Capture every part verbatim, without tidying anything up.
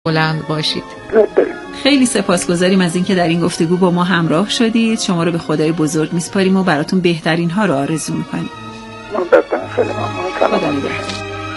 بلند باشید. خیلی سپاسگزاریم از اینکه در این گفتگو با ما همراه شدید. شما رو به خدای بزرگ میسپاریم و براتون بهترین ها رو آرزو میکنیم. ممنون. خیلی ممنون. خدا نگهدار.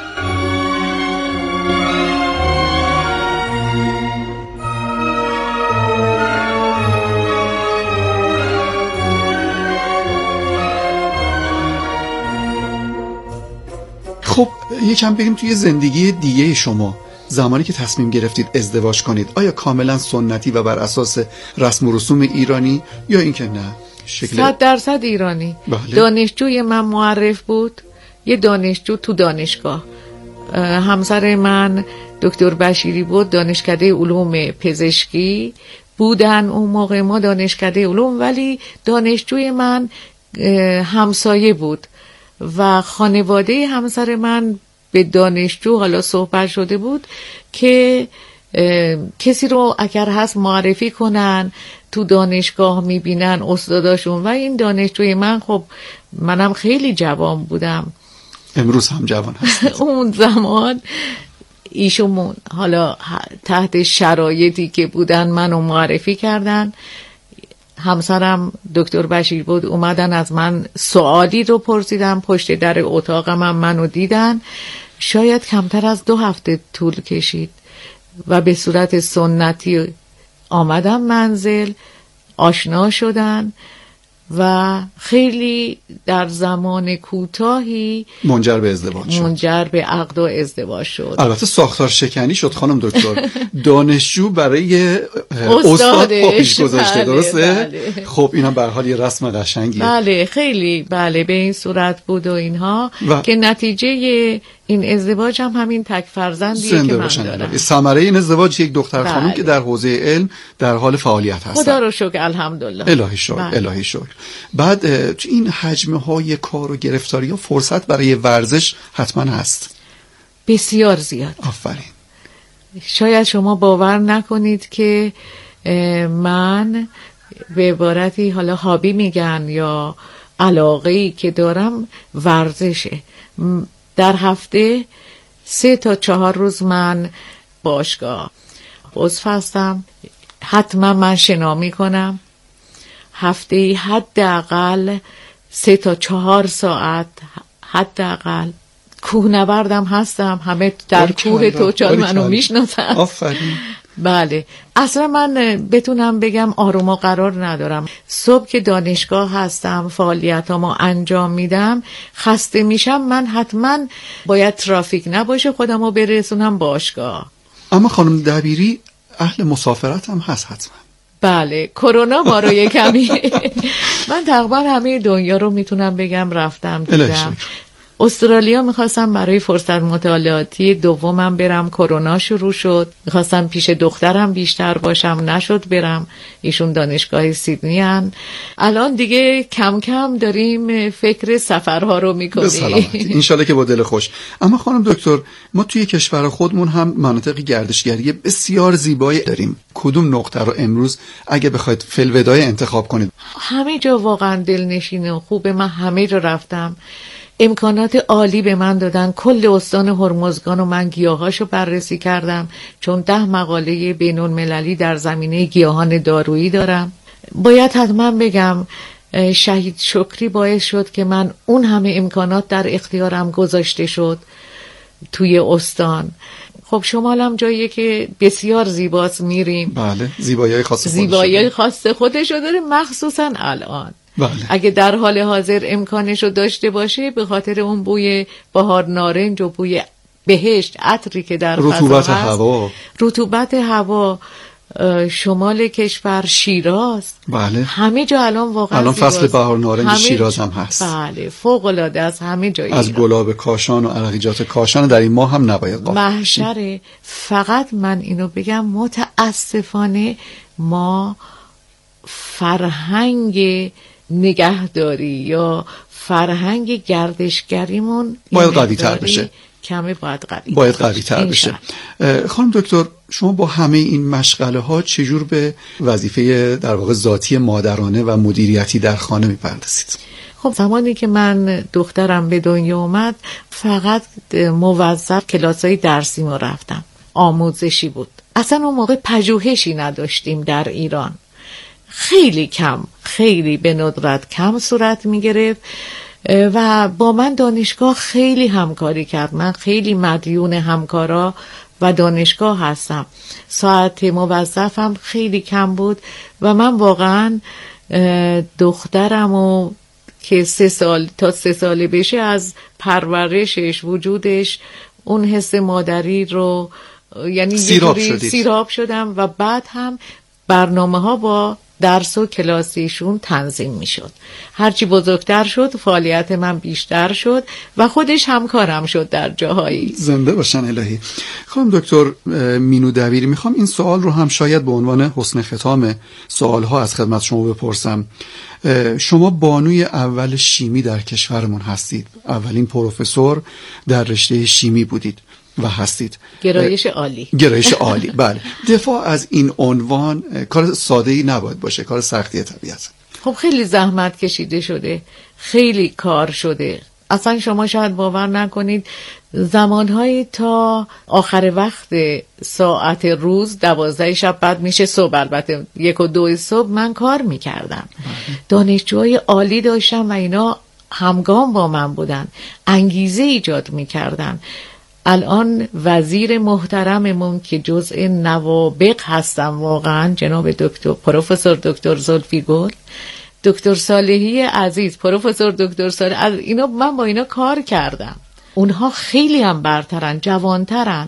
خب یکم بریم توی زندگی دیگه شما. زمانی که تصمیم گرفتید ازدواج کنید، آیا کاملا سنتی و بر اساس رسم و رسوم ایرانی یا اینکه نه شکل صد درصد ایرانی؟ بله. دانشجوی من معرف بود، یه دانشجو تو دانشگاه. همسر من دکتر بشیری بود، دانشکده علوم پزشکی بودن اون موقع، ما دانشکده علوم، ولی دانشجوی من همسایه بود و خانواده همسر من به دانشجو حالا صحبت شده بود که کسی رو اگر هست معرفی کنن، تو دانشگاه میبینن استاداشون. و این دانشجوی من، خب منم خیلی جوان بودم، امروز هم جوان هست. اون زمان ایشون حالا تحت شرایطی که بودن منو معرفی کردن. همسرم دکتر بشیر بود، اومدن از من سوالی رو پرسیدن، پشت در اتاقم هم منو دیدن. شاید کمتر از دو هفته طول کشید و به صورت سنتی آمدم منزل، آشنا شدن و خیلی در زمان کوتاهی منجر به ازدواج شد. منجر به عقد و ازدواج شد. البته ساختار شکنی شد خانم دکتر. دانشجو برای استاد پا پیش گذاشته، بله، درسته؟ بله. خب اینا به هر حال یه رسم قشنگیه. بله خیلی، بله به این صورت بود و اینها و... که نتیجه این ازدواج هم همین تک فرزندیه که من دارم. ثمره این ازدواج یک دختر بله. خانم که در حوزه علم در حال فعالیت هستن. خدا رو شکر، الحمدلله. الهی شکر، الهی شکر. بعد تو این حجمه های کار و گرفتاری ها فرصت برای ورزش حتما هست. بسیار زیاد. آفرین. شاید شما باور نکنید که من به عبارتی حالا هابی میگن یا علاقه‌ای که دارم ورزشه. در هفته سه تا چهار روز من باشگاه عضو هستم. حتما من شنا میکنم. هفته حداقل سه تا چهار ساعت حداقل کوهنوردم هستم. همه در کوه توچال منو میشناسن. آفرین. بله اصلا من بتونم بگم آروم و قرار ندارم. صبح که دانشگاه هستم، فعالیتامو انجام میدم، خسته میشم، من حتما باید ترافیک نباشه خودمو برسونم باشگاه. اما خانم دبیری اهل مسافرت هم هست حتما. بله کرونا ما رو یکمی من تقریبا همه دنیا رو میتونم بگم رفتم دیدم. استرالیا میخواستم برای فرصت مطالعاتی دومم برم، کرونا شروع شد. میخواستم پیش دخترم بیشتر باشم، نشد برم. ایشون دانشگاه سیدنی هن. الان دیگه کم کم داریم فکر سفرها رو میکنیم. انشالله که با دل خوش. اما خانم دکتر، ما توی کشور خودمون هم مناطق گردشگری بسیار زیبایی داریم. کدوم نقطه رو امروز اگه بخواید فی‌الوداع انتخاب کنید؟ همه جا واقعا دلنشین و خوبه. من همه جا رفتم، امکانات عالی به من دادن. کل استان هرمزگان و من گیاهاشو بررسی کردم، چون ده مقاله بین المللی در زمینه گیاهان دارویی دارم. باید حتما بگم شهید شکری باعث شد که من اون همه امکانات در اختیارم گذاشته شد توی استان. خب شمالم جاییه که بسیار زیباست، میریم. بله زیبایی خاص خودش زیبایی خاص خودشو داره، مخصوصا الان. بله. اگه در حال حاضر امکانشو داشته باشه، به خاطر اون بوی بهار نارنج و بوی بهشت، عطری که در فضا هست، رطوبت هوا، رطوبت هوا، شمال کشور، شیراز، بله همه جا الان واقعا الان فصل بهار نارنج همه... شیراز هم هست. بله فوق العاده از همه جایی، از گلاب کاشان و عرقیجات کاشان در این ماه هم نباید قافل محشره. فقط من اینو بگم متاسفانه ما فرهنگ نگهداری یا فرهنگ گردشگریمون باید قوی تر بشه. کمه باید قوی باید قوی تر بشه. خانم دکتر، شما با همه این مشغله ها چجور به وظیفه در واقع ذاتی مادرانه و مدیریتی در خانه میپردازید؟ خب زمانی که من دخترم به دنیا اومد، فقط موظف کلاسای درسی ما رفتم، آموزشی بود. اصلا اون موقع پژوهشی نداشتیم در ایران، خیلی کم، خیلی به ندرت کم صورت می گرفت و با من دانشگاه خیلی همکاری کرد. من خیلی مدیون همکارا و دانشگاه هستم. ساعت موظفم خیلی کم بود و من واقعا دخترمو که سه سال تا سه ساله بشه از پرورشش، وجودش، اون حس مادری رو یعنی سیراب یه شدید. سیراب شدم و بعد هم برنامه ها با درس و کلاسیشون تنظیم می شد. هرچی بزرگتر شد فعالیت من بیشتر شد و خودش همکارم شد در جاهایی. زنده باشن الهی. خانم دکتر مینو دبیری، میخوام این سوال رو هم شاید به عنوان حسن ختام سوالها از خدمت شما بپرسم. شما بانوی اول شیمی در کشورمون هستید، اولین پروفسور در رشته شیمی بودید و هستید. گرایش عالی. گرایش عالی، بله. دفاع از این عنوان کار ساده‌ای نباید باشه، کار سختیه طبیعتا. خب خیلی زحمت کشیده شده، خیلی کار شده. اصلا شما شاید باور نکنید زمانهایی تا آخر وقت ساعت روز دوازده شب بعد میشه صبح، البته یک و دو صبح من کار میکردم. دانشجوهای عالی داشتم و اینا همگام با من بودن، انگیزه ایجاد میکردن. الان وزیر محترممون که جزء نوابغ هستم واقعا، جناب دکتر پروفسور دکتر زلفی گل، دکتر صالحی عزیز، پروفسور دکتر صالح، از اینا من با اینا کار کردم. اونها خیلی هم برترن، جوانترن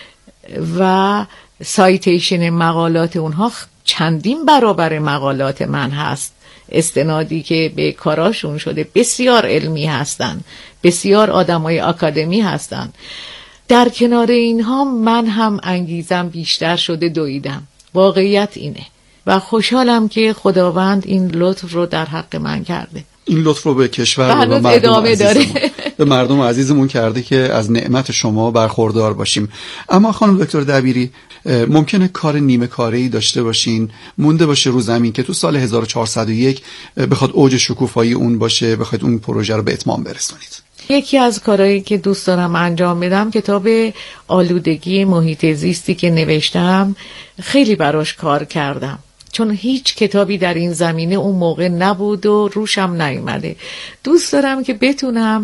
و سایتیشن مقالات اونها چندین برابر مقالات من هست. استنادی که به کاراشون شده، بسیار علمی هستن، بسیار آدمای آکادمی هستن. در کنار اینها من هم انگیزم بیشتر شده، دویدم. واقعیت اینه و خوشحالم که خداوند این لطف رو در حق من کرده. این لطف رو به کشور و به مردم عزیزمون به مردم عزیزمون کرده که از نعمت شما برخوردار باشیم. اما خانم دکتر دبیری، ممکنه کار نیمه کاری داشته باشین، مونده باشه رو زمین که تو سال هزار و چهارصد و یک بخواد اوج شکوفایی اون باشه، بخواید اون پروژه رو به اتمام برسونید. یکی از کارهایی که دوست دارم انجام بدم کتاب آلودگی محیط زیستی که نوشتم، خیلی براش کار کردم چون هیچ کتابی در این زمینه اون موقع نبود و روشم نیومده. دوست دارم که بتونم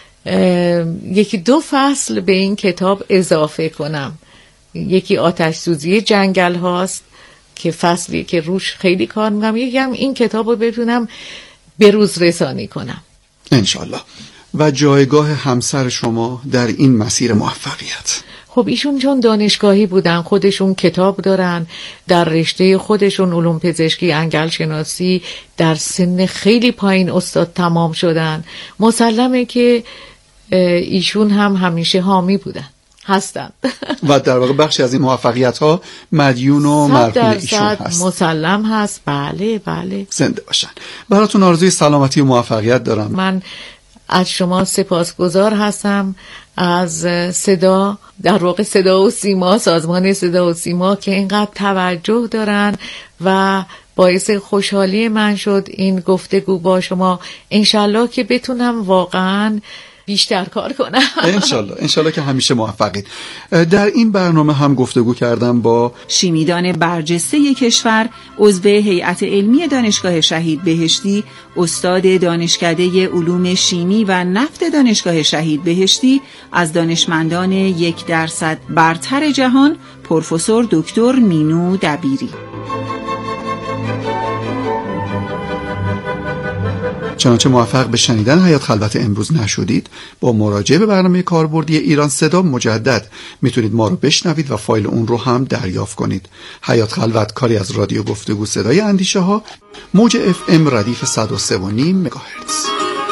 یکی دو فصل به این کتاب اضافه کنم. یکی آتش سوزی جنگل هاست که فصلی که روش خیلی کار میکنم، یکی هم این کتاب رو بتونم بروز رسانی کنم انشالله. و جایگاه همسر شما در این مسیر موفقیت؟ خب ایشون چون دانشگاهی بودن، خودشون کتاب دارن، در رشته خودشون علوم پزشکی انگل شناسی در سن خیلی پایین استاد تمام شدن. مسلمه که ایشون هم همیشه حامی بودن، هستن و در واقع بخشی از این موفقیت ها مدیون و مرهون ایشون هست. مسلم هست. بله بله. زنده باشن. براتون آرزوی سلامتی و موفقیت دارم. من از شما سپاسگزار هستم، از صدا، در واقع صدا و سیما، سازمان صدا و سیما که اینقدر توجه دارن و باعث خوشحالی من شد این گفتگو با شما. انشالله که بتونم واقعا بیشتر کار کنم. انشالله انشالله که همیشه موفقید. در این برنامه هم گفتگو کردم با شیمیدان برجسته کشور، عضو هیئت علمی دانشگاه شهید بهشتی، استاد دانشکده علوم شیمی و نفت دانشگاه شهید بهشتی، از دانشمندان یک درصد برتر جهان، پروفسور دکتر مینو دبیری. چنانچه موفق به شنیدن حیات خلوت امروز نشدید، با مراجعه به برنامه کاربردی ایران صدا مجدد میتونید ما رو بشنوید و فایل اون رو هم دریافت کنید. حیات خلوت کاری از رادیو گفتگو صدای اندیشه ها، موج اف ام ردیف صد و سه و نیم مگاهرتز.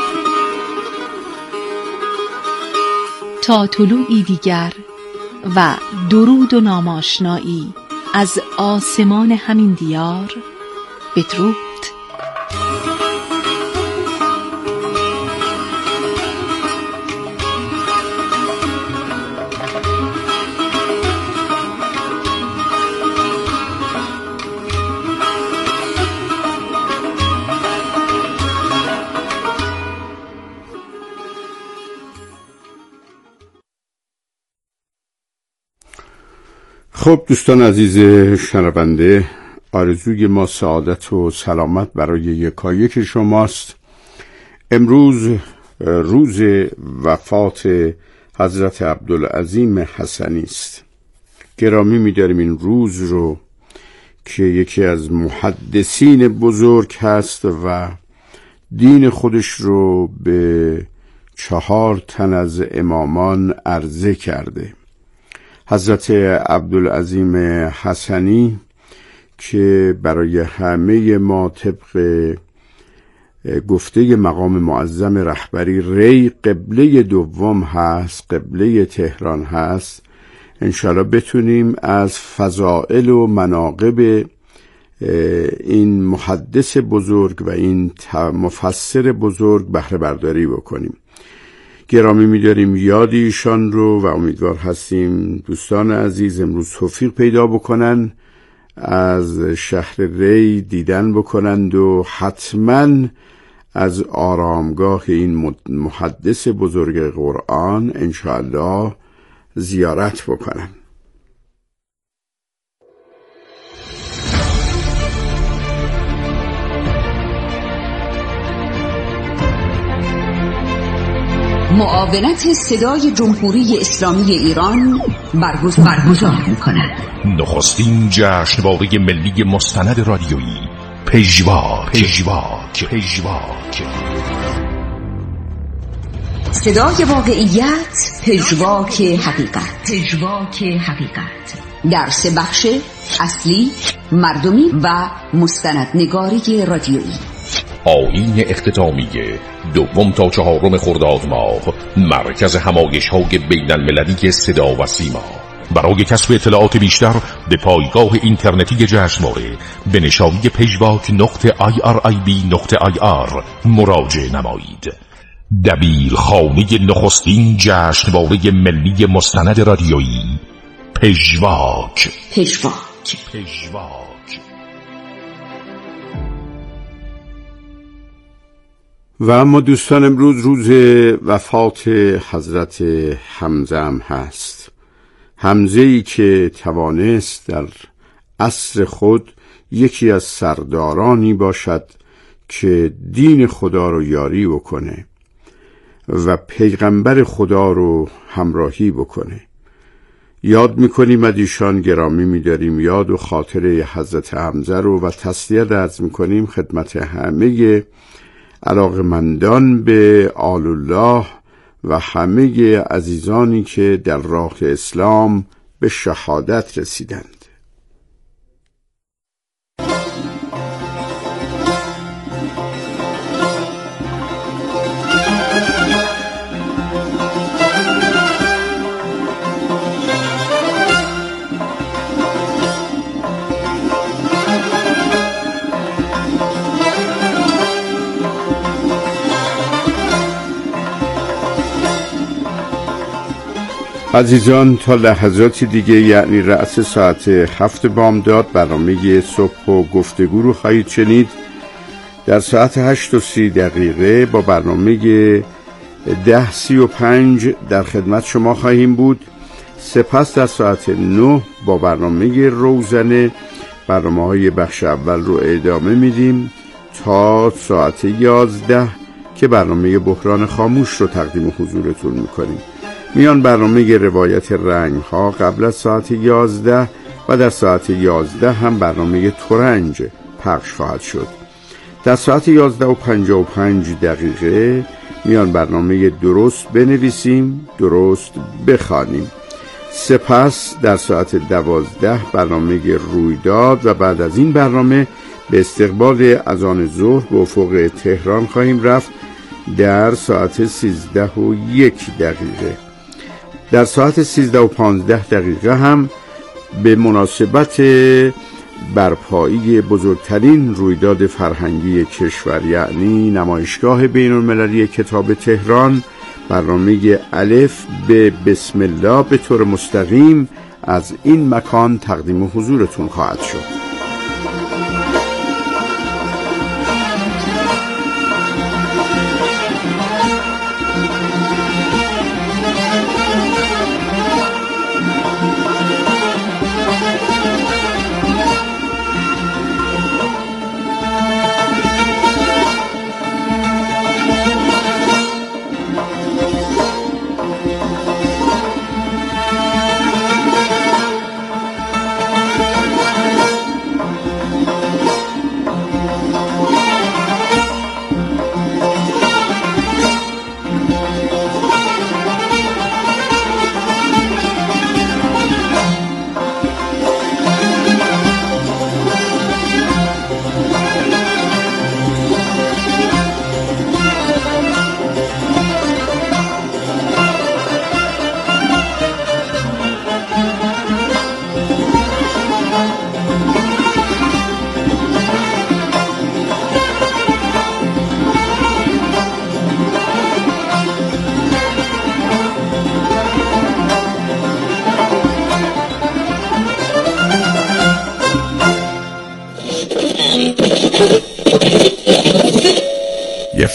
تا طلوعی دیگر و درود و ناماشنایی از آسمان همین دیار، بدرود. خب دوستان عزیز شنونده، آرزوی ما سعادت و سلامت برای یکایک شماست. امروز روز وفات حضرت عبدالعظیم حسنی است. گرامی می‌داریم این روز رو که یکی از محدثین بزرگ هست و دین خودش رو به چهار تن از امامان عرضه کرده. حضرت عبدالعظیم حسنی که برای همه ما طبق گفته مقام معظم رهبری ری قبله دوم هست، قبله تهران هست، انشاءالله بتونیم از فضائل و مناقب این محدث بزرگ و این مفسر بزرگ بهره برداری بکنیم. گرامی می‌داریم یاد ایشان رو و امیدوار هستیم دوستان عزیز امروز توفیق پیدا بکنن، از شهر ری دیدن بکنند و حتما از آرامگاه این محدث بزرگ قرآن انشاءالله زیارت بکنن. معاونت صدای جمهوری اسلامی ایران برگزار می‌کند. نخستین جشنواره ملی مستند رادیویی پژواک پژواک پژواک صدای واقعیت، پژواک حقیقت. پژواک حقیقت در سه بخش اصلی، مردمی و مستندنگاری رادیویی. آیین اختتامیه دوم تا چهارم خرداد ماه، مرکز همایش‌های بین‌المللی صدا و سیما. برای کسب اطلاعات بیشتر به پایگاه اینترنتی جشنواره به نشانی پژواک نقطه آی آر آی بی نقطه آی آر مراجعه نمایید. دبیرخانه نخستین جشنواره ملی مستند رادیویی پژواک پژواک پژواک. و اما دوستان امروز روز وفات حضرت حمزه هم هست. حمزه‌ای که توانست در عصر خود یکی از سردارانی باشد که دین خدا رو یاری بکنه و پیغمبر خدا رو همراهی بکنه. یاد میکنیم از ایشان، گرامی میداریم یاد و خاطره حضرت حمزه رو و تسلیت عرض میکنیم خدمت همه علاقمندان به آل الله و همه عزیزانی که در راه اسلام به شهادت رسیدند. عزیزان تا لحظاتی دیگه یعنی رأس ساعت هفت بامداد برنامه صبح و گفتگو رو خواهید شنید. در ساعت هشت و سی دقیقه با برنامه ده سی و پنج در خدمت شما خواهیم بود. سپس در ساعت نه با برنامه روزنه برنامه های بخش اول رو ادامه میدیم تا ساعت یازده که برنامه بحران خاموش رو تقدیم حضورتون میکنیم. میان برنامه روایت رنگ ها قبل از ساعت یازده و در ساعت یازده هم برنامه ترنج پخش خواهد شد. در ساعت یازده و پنجاه و پنج دقیقه میان برنامه درست بنویسیم درست بخوانیم. سپس در ساعت دوازده برنامه رویداد و بعد از این برنامه به استقبال اذان ظهر به افق تهران خواهیم رفت در ساعت سیزده و یک دقیقه. در ساعت سیزده و پانزده دقیقه هم به مناسبت برپایی بزرگترین رویداد فرهنگی کشور یعنی نمایشگاه بین المللی کتاب تهران برنامه الف به بسم الله به طور مستقیم از این مکان تقدیم حضورتون خواهد شد.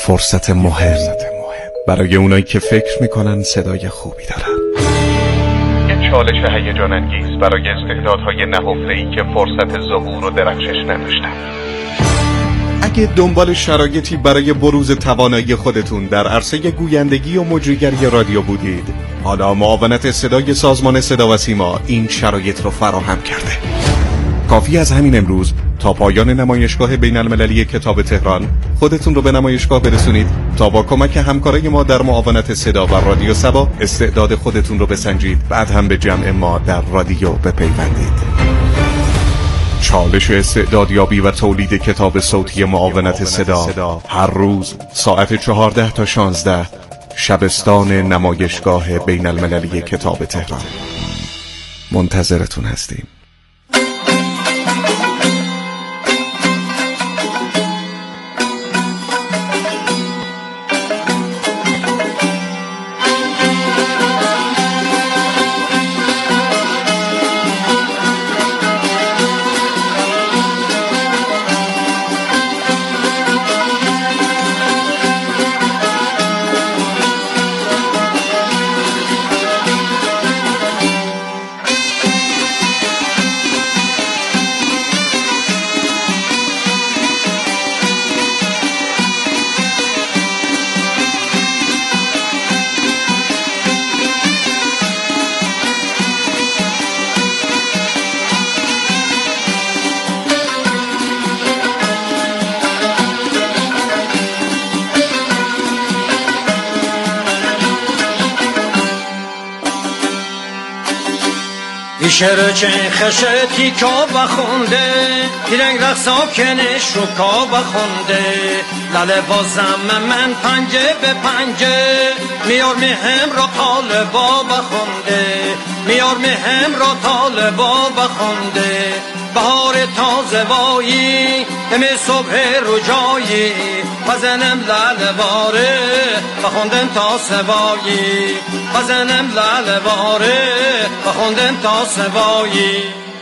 فرصت مهم برای اونایی که فکر میکنن صدای خوبی دارن. یه چالش هیجان انگیز برای استعدادهای نهفته‌ای که فرصت ظهور و درخشش نداشتن. اگه دنبال شرایطی برای بروز توانایی خودتون در عرصه گویندگی و مجریگری رادیو بودید، حالا معاونت صدای سازمان صدا و سیما این شرایط رو فراهم کرده. کافی از همین امروز تا پایان نمایشگاه بین المللی کتاب تهران خودتون رو به نمایشگاه برسونید تا با کمک همکارای ما در معاونت صدا و رادیو سبا استعداد خودتون رو بسنجید، بعد هم به جمع ما در رادیو بپیوندید. چالش استعدادیابی و تولید کتاب صوتی معاونت صدا هر روز ساعت چهارده تا شانزده شبستان نمایشگاه بین المللی کتاب تهران. منتظرتون هستیم. شعر چه خشتی که بخونده پیرنگ رقصا کنش رو که بخونده لاله بازم من پنجه به پنجه میار مهم را طالبا بخونده میار مهم را طالبا بخونده بهار تازه وایی دم صبح رجایی بزنم لاله باره بخوندم تا سوایی بزنم لاله باره بخوندم تا سوایی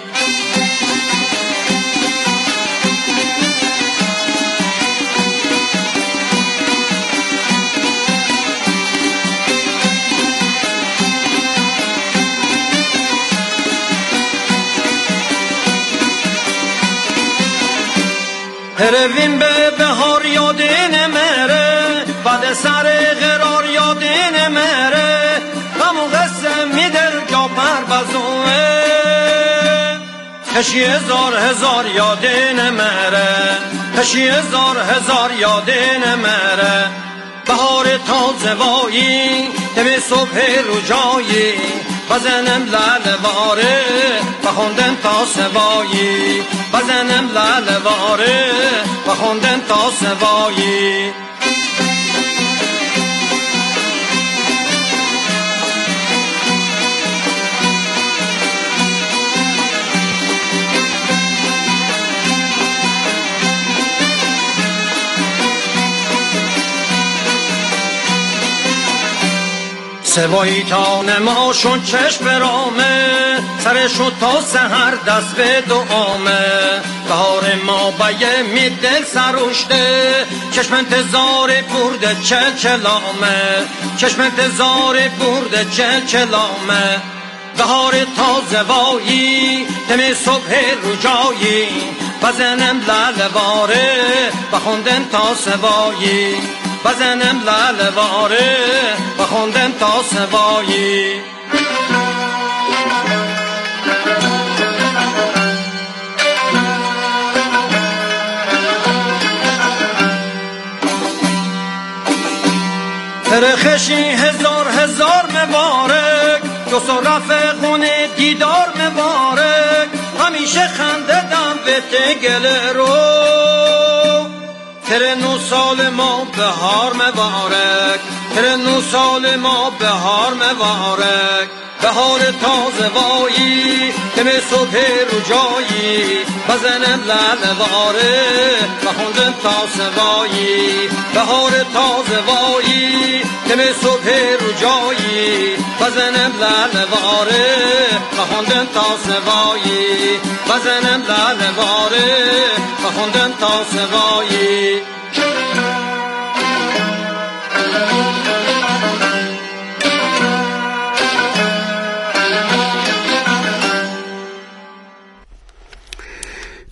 هروین به بهار یادین مره بعد سر قرار یادین مره غم و قسم می دل جا پر بزوه کشی هزار هزار یادین مره کشی هزار هزار یادین مره بهار تازه وایی دم صبح رجایی بزنم لاله واره بخوندم تا سوایی بزنم لاله واره بخوندم تا سوایی سوایی تا نماشون چشم برامه سرشو تا سهر دست به دعامه بهار ما بیه می دل سروشته چشم انتظار برده چل چلامه چشم انتظار برده چل چلامه بهار تازه وایی دم صبح رجایی بزنم لاله واره بخوندم تا سوایی بزنم لاله واره بخوندم تا سوایی ترخشی هزار هزار مبارک دو سو رفقون دیدار مبارک همیشه خنده دم به تگل رو تر نو سال ما بهار مبارک تر نو سال ما بهار مبارک بهار تازه وایی دم صبح رجایی بزنم لاله واره بخوندم تا سوایی بهار تازه وایی دم صبح رجایی بزنم لاله واره بخوندم تا سوایی بزنم لاله واره بخوندم تا سوایی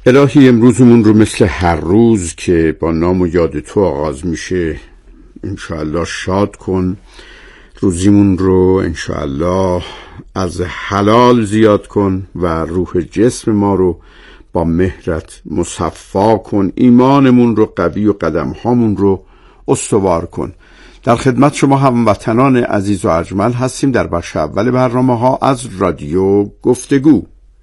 الهی امروزمون رو مثل هر روز که با نام و یاد تو آغاز میشه انشاءالله شاد کن. روزیمون رو انشاءالله از حلال زیاد کن و روح جسم ما رو با مهرت مصفا کن. ایمانمون رو قوی و قدمهامون رو استوار کن. در خدمت شما هموطنان عزیز و ارجمند هستیم در بخش اول برنامه ها از رادیو گفتگو.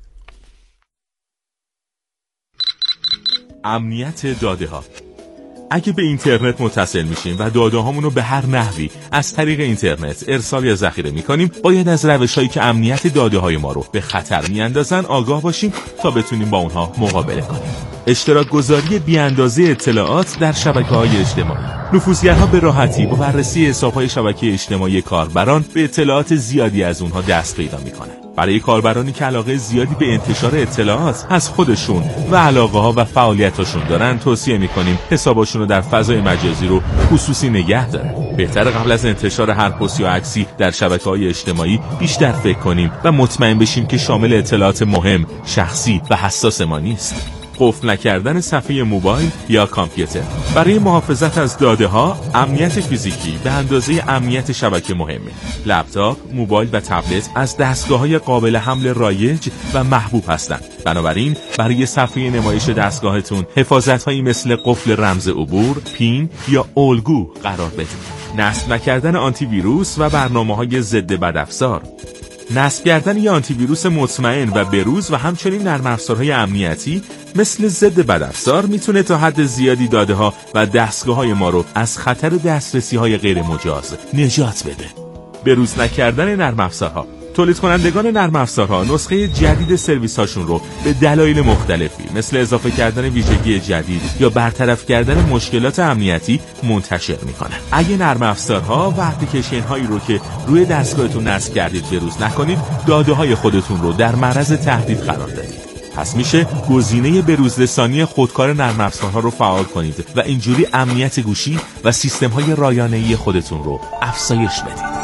امنیت داده ها. اگه به اینترنت متصل میشیم و داده هامون رو به هر نحوی از طریق اینترنت ارسال یا ذخیره میکنیم، باید از روش‌هایی که امنیت داده های ما رو به خطر میاندازن آگاه باشیم تا بتونیم با اونها مقابله کنیم. اشتراک گذاری بی‌اندازه اطلاعات در شبکه‌های اجتماعی. نفوذگرها به راحتی با بررسی حساب‌های شبکه اجتماعی کاربران به اطلاعات زیادی از اونها دست پیدا میکنن. برای کاربرانی که علاقه زیادی به انتشار اطلاعات از خودشون و علاقه‌ها و فعالیتاشون دارن، توصیه میکنیم حساباشون رو در فضای مجازی رو خصوصی نگه دارن. بهتر قبل از انتشار هر پست یا عکسی در شبکه‌های اجتماعی بیشتر فکر کنیم و مطمئن بشیم که شامل اطلاعات مهم، شخصی و حساس ما نیست. قفل نکردن صفحه موبایل یا کامپیوتر. برای محافظت از داده ها، امنیت فیزیکی به اندازه امنیت شبکه مهمه. لپتاپ، موبایل و تبلت از دستگاه‌های قابل حمل رایج و محبوب هستند. بنابراین برای صفحه نمایش دستگاهتون حفاظت‌هایی مثل قفل رمز عبور، پین یا الگو قرار بدید. نصب نکردن آنتی ویروس و برنامه‌های ضد بدافزار. نصب کردن یا آنتی ویروس مطمئن و بروز و همچنین نرم افزارهای امنیتی مثل ضد بدافزار میتونه تا حد زیادی داده ها و دستگاه های ما رو از خطر دسترسی های غیر مجاز نجات بده. بروز نکردن نرم افزارها. تولید کنندگان نرم افزارها نسخه جدید سرویس هاشون رو به دلایل مختلفی مثل اضافه کردن ویژگی جدید یا برطرف کردن مشکلات امنیتی منتشر میکنن. اگه نرم افزارها و اپلیکیشن هایی رو که روی دستگاهتون نصب کردید بروز نکنید، داده های خودتون رو در معرض تهدید قرار دادید. پس میشه گزینه بروزرسانی خودکار نرم افزارها رو فعال کنید و اینجوری امنیت گوشی و سیستم های رایانه‌ای خودتون رو افزایش بدید.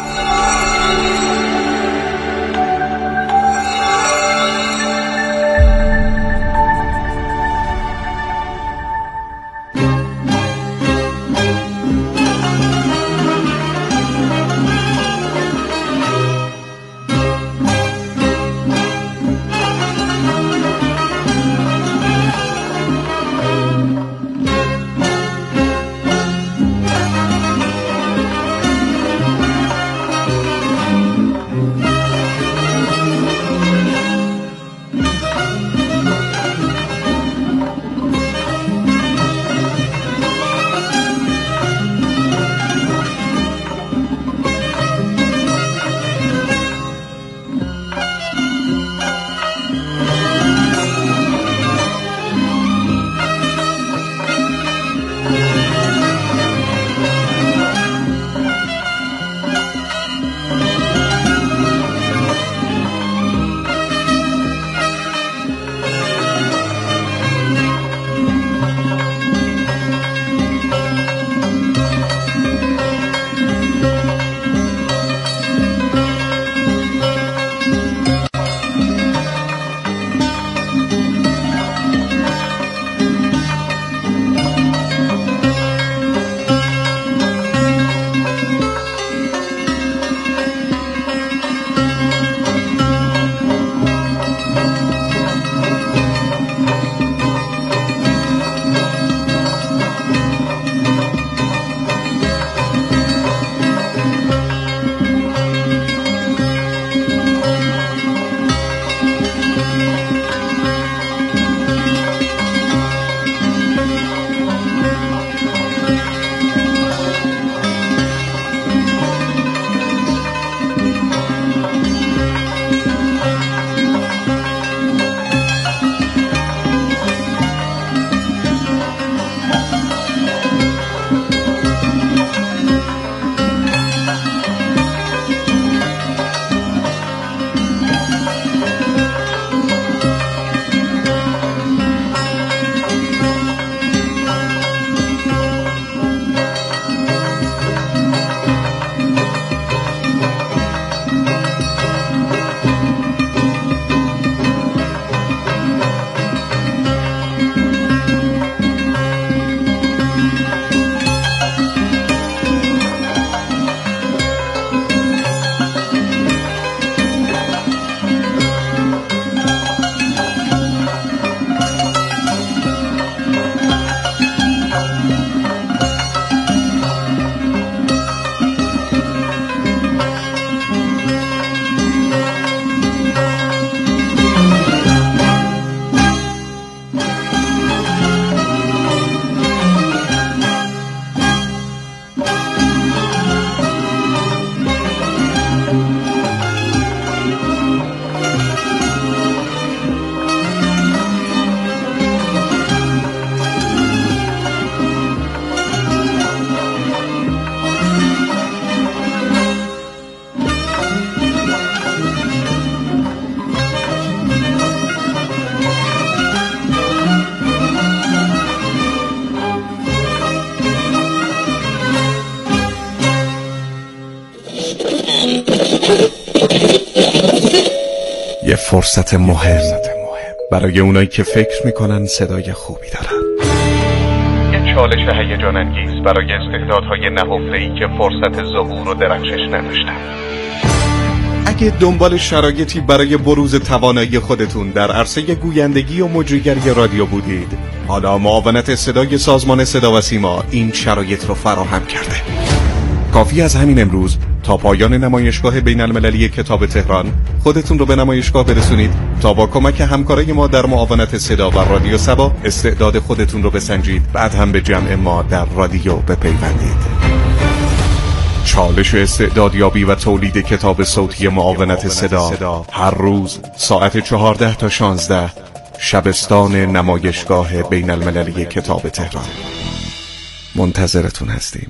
فرصت مهم برای اونایی که فکر میکنن صدای خوبی دارن. یه چالش هیجان انگیز برای استعدادهای نهفته‌ای که فرصت ظهور و درخشش نداشتن. اگه دنبال شرایطی برای بروز توانایی خودتون در عرصه گویندگی و مجریگری رادیو بودید، حالا معاونت صدای سازمان صدا و سیما این شرایط رو فراهم کرده. کافی از همین امروز تا پایان نمایشگاه بین المللی کتاب تهران خودتون رو به نمایشگاه برسونید تا با کمک همکارای ما در معاونت صدا و رادیو سبا استعداد خودتون رو بسنجید، بعد هم به جمع ما در رادیو بپیوندید. چالش استعدادیابی و تولید کتاب صوتی معاونت صدا هر روز ساعت چهارده تا شانزده شبستان نمایشگاه بین المللی کتاب تهران. منتظرتون هستیم.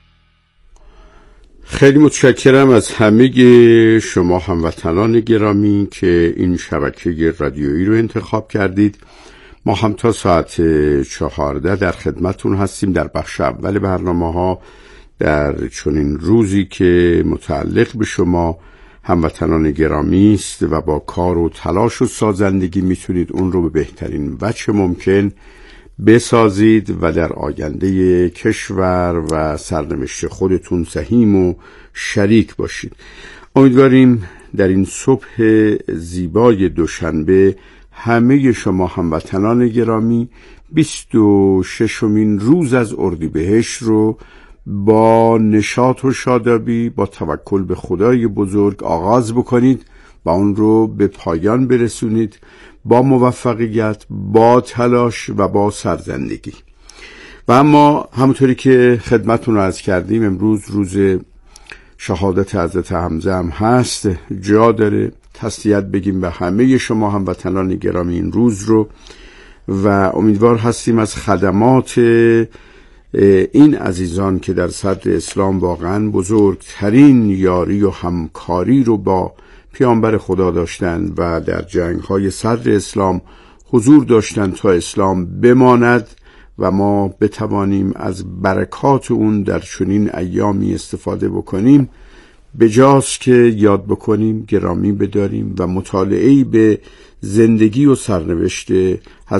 خیلی متشکرم از همه شما هموطنان گرامی که این شبکه رادیویی رو انتخاب کردید. ما هم تا ساعت چهارده در خدمتون هستیم در بخش اول برنامه ها، در چنین روزی که متعلق به شما هموطنان گرامی است و با کار و تلاش و سازندگی میتونید اون رو به بهترین وجه ممکن بسازید و در آینده کشور و سرنوشت خودتون سهیم و شریک باشید. امیدواریم در این صبح زیبای دوشنبه همه شما هموطنان گرامی بیست و ششمین روز از اردیبهشت رو با نشاط و شادابی، با توکل به خدای بزرگ آغاز بکنید و اون رو به پایان برسونید با موفقیت، با تلاش و با سرزندگی. و اما همونطوری که خدمتون رو عرض کردیم، امروز روز شهادت حضرت حمزه هم هست. جا داره تسلیت بگیم به همه شما هموطنان گرامی این روز رو و امیدوار هستیم از خدمات این عزیزان که در صدر اسلام واقعا بزرگترین یاری و همکاری رو با پیامبر خدا داشتند و در جنگ‌های صدر اسلام حضور داشتند تا اسلام بماند و ما بتوانیم از برکات اون در چنین ایامی استفاده بکنیم. بجاست که یاد بکنیم، گرامی بداریم و مطالعه‌ای به زندگی و سرنوشت